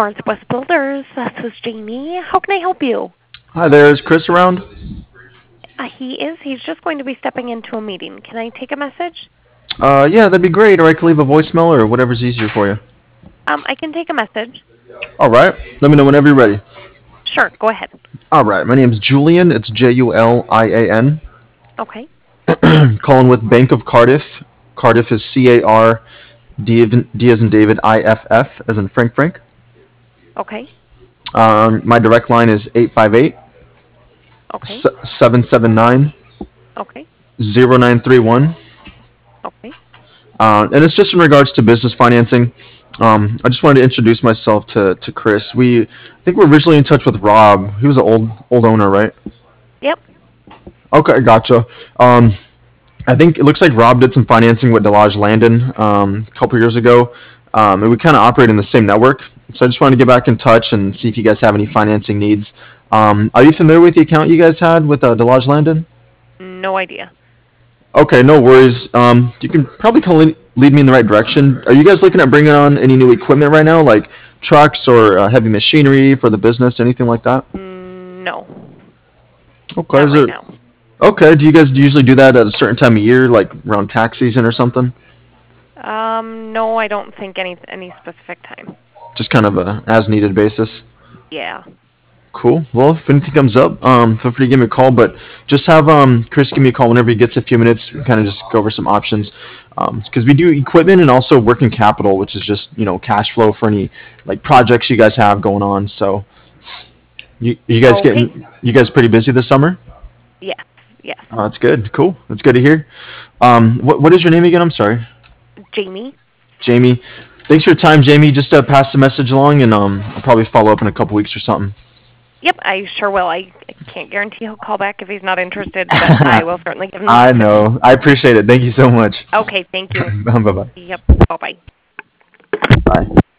Northwest Builders. This is Jamie. How can I help you? Hi there, is Chris around? He is. He's just going to be stepping into a meeting. Can I take a message? Yeah, that'd be great, or I could leave a voicemail or whatever's easier for you. I can take a message. Alright, let me know whenever you're ready. Sure, go ahead. Alright, my name's Julian, it's Julian. Okay, Calling with Bank of Cardiff. Cardiff is CAR, D as in David, IFF, as in Frank. okay, My direct line is 858 okay, 779 okay, 0931. okay. And it's just in regards to business financing. I just wanted to introduce myself to Chris. I think we're originally in touch with Rob. He was an old owner, right? Yep. Okay, gotcha. I think it looks like Rob did some financing with Delage Landon a couple years ago, and we kind of operate in the same network. So I just wanted to get back in touch and see if you guys have any financing needs. Are you familiar with the account you guys had with Delage Landon? No idea. Okay, no worries. You can probably lead me in the right direction. Are you guys looking at bringing on any new equipment right now, like trucks or heavy machinery for the business, anything like that? No, Okay, not is right there? now. Okay, do you guys usually do that at a certain time of year, like around tax season or something? No, I don't think any specific time. Just kind of a as needed basis. Yeah. Cool. Well, if anything comes up, feel free to give me a call. But just have Chris give me a call whenever he gets a few minutes. Kind of just go over some options, because we do equipment and also working capital, which is just cash flow for any like projects you guys have going on. So Okay. you guys pretty busy this summer? Yes. Yes. Oh, that's good. Cool. That's good to hear. What is your name again? I'm sorry. Jamie. Jamie. Thanks for your time, Jamie. Just pass the message along, and I'll probably follow up in a couple weeks or something. Yep, I sure will. I can't guarantee he'll call back if he's not interested, but I will certainly give him the I message. know. I appreciate it. Thank you so much. Okay, thank you. Bye bye. Yep. Bye bye. Bye.